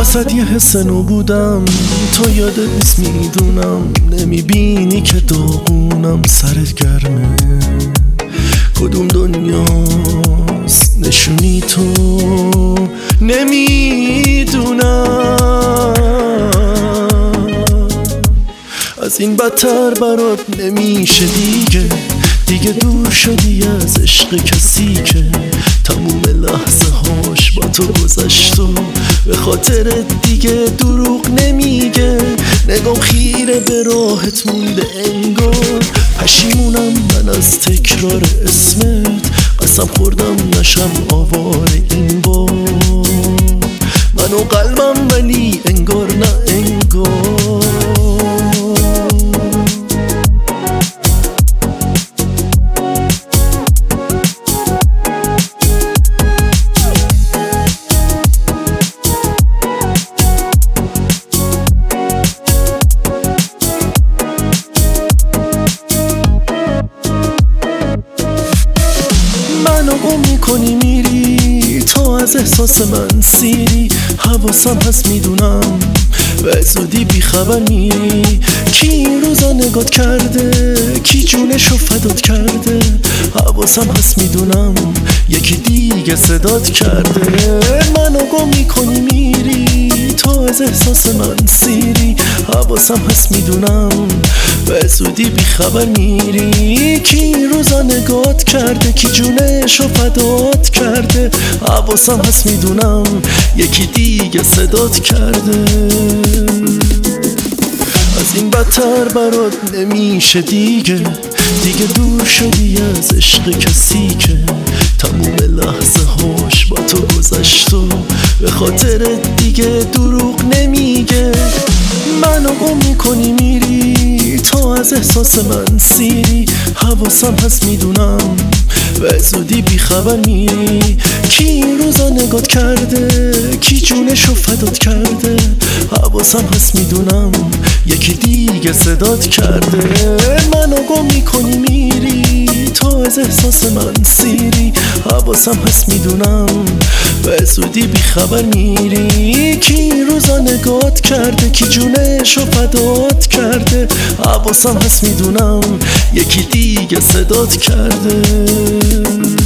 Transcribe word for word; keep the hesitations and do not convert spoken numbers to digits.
وسط یه حس نو بودم، تو یادت نیست میدونم، نمیبینی که داغونم، سرت گرمه کدوم دنیاست نشونی تو نمیدونم. از این بدتر برات نمیشه دیگه، دیگه دور شدی از عشق کسی که تموم لحظه هاش با تو گذشت و به خاطر دیگه دروغ نمیگه. نگام خیره به راهت مونده انگار، پشیمونم من از تکرار اسمت، قسم خوردم نشم آواره این بار. من و قلبم ولی انگار نه انگار. منو گم میکنی میری، تو از احساس من سیری، حواسم هست میدونم به زودی بیخبر میری. کی این روزا نگات کرده، کی جونشو فدات کرده، حواسم هست میدونم یکی دیگه صدات کرده. منو گم میکنی میری، تو از احساس من سیری، حواسم هست میدونم به زودی بیخبر میری. کی این روزا نگات کرده، کی جونشو فدات کرده، حواسم هست میدونم یکی دیگه صدات کرده. از این بدتر برات نمیشه دیگه، دیگه دور شدی از عشق کسی که تموم لحظه هاش با تو گذشت و به خاطر دیگه دروغ نمیگه. منو گم میکنی میری، تو از احساس من سیری، حواسم هست میدونم به زودی بیخبر میری. کی این روزا نگات کرده، کی جونشو فدات کرده، حواسم هست میدونم یکی دیگه صدات کرده. منو گم میکنی میری، تو از احساس من سیری، حواسم هست میدونم به زودی بیخبر میری. کی این روزا نگات کرده، کی جونشو فدات کرده، حواسم هست میدونم یکی دیگه صدات کرده.